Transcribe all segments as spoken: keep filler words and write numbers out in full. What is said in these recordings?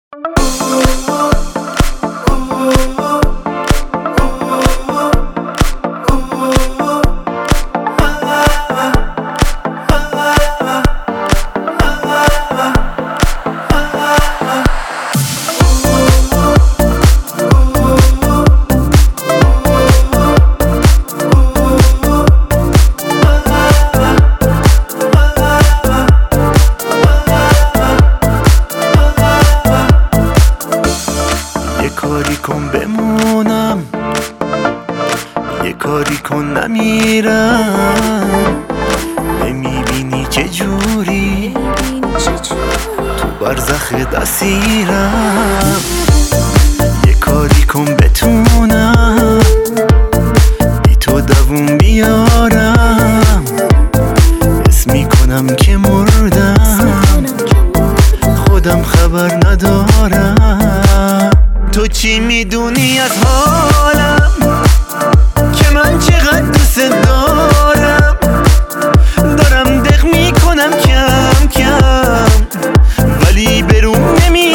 کاری کن بمونم، یه کاری کن نمیرم. نمیبینی چه جوری تو برزخ اسیرم. یه کاری کن بتونم بی تو دووم بیارم. حس میکنم که مردم، خودم خبر ندارم. تو چی میدونی از حالم که من چقدر دوست دارم؟ دارم دق میکنم کم کم ولی برون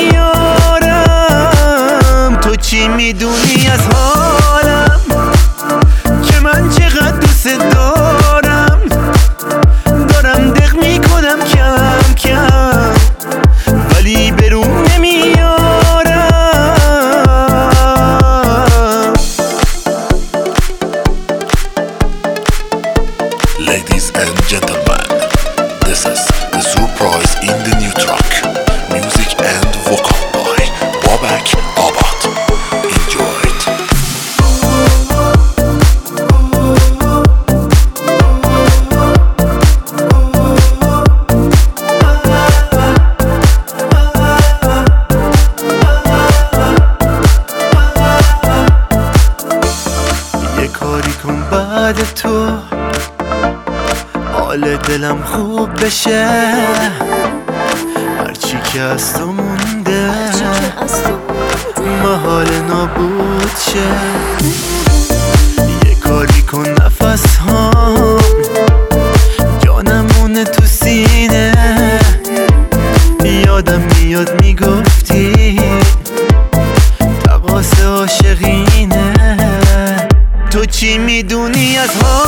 نمیارم. تو چی میدونی از حالم که من چقدر دوست دارم؟ دارم دق میکنم کم کم ولی برون نمیارم. Ladies and gentlemen, this is the surprise in the new track. Music and vocal by Babak Abad. Enjoy it. یه کاری کن بعد تو حال دلم خوب بشه. هرچی که از تو مونده محال نابود شه. یه کاری کن نفس هام جانمونه تو سینه. یادم میاد میگفتی تقاص عاشقینه. تو چی میدونی از حال